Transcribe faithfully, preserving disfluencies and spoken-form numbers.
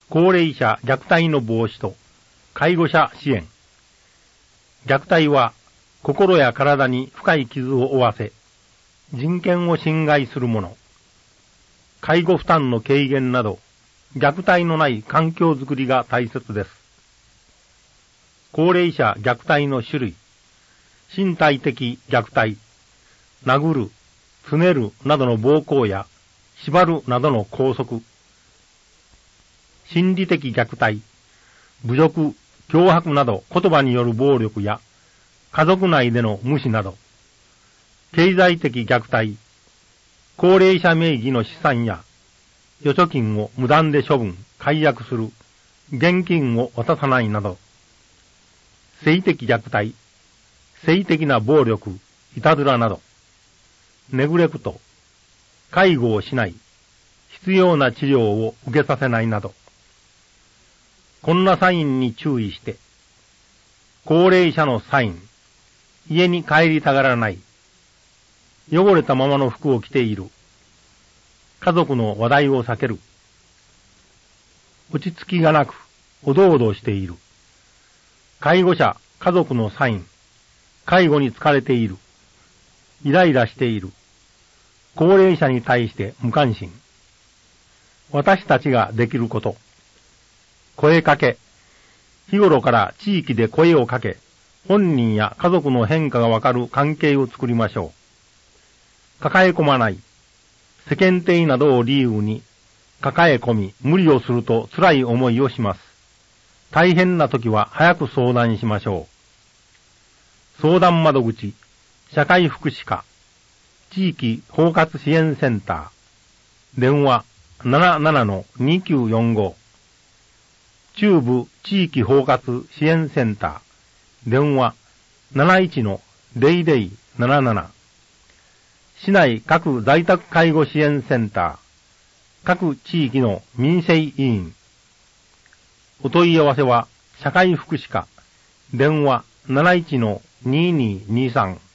高齢者虐待の防止と介護者支援。虐待は心や体に深い傷を負わせ、人権を侵害するもの。介護負担の軽減など、虐待のない環境づくりが大切です。高齢者虐待の種類。身体的虐待、殴る、つねるなどの暴行や、縛るなどの拘束。心理的虐待、侮辱、脅迫など言葉による暴力や、家族内での無視など。経済的虐待、高齢者名義の資産や、預貯金を無断で処分、解約する、現金を渡さないなど。性的虐待、性的な暴力、いたずらなど。ネグレクト、介護をしない、必要な治療を受けさせないなど。こんなサインに注意して、高齢者のサイン、家に帰りたがらない、汚れたままの服を着ている、家族の話題を避ける、落ち着きがなく、おどおどしている、介護者、家族のサイン、介護に疲れている、イライラしている、高齢者に対して無関心、私たちができること、声かけ、日頃から地域で声をかけ、本人や家族の変化がわかる関係を作りましょう。抱え込まない、世間体などを理由に、抱え込み、無理をすると辛い思いをします。大変な時は早く相談しましょう。相談窓口、社会福祉課、地域包括支援センター、電話 ななななのにきゅうよんご、中部地域包括支援センター、電話 なないちのゼロゼロなななな、市内各在宅介護支援センター、各地域の民生委員。お問い合わせは社会福祉課、電話 なないちのにーにーにーさん。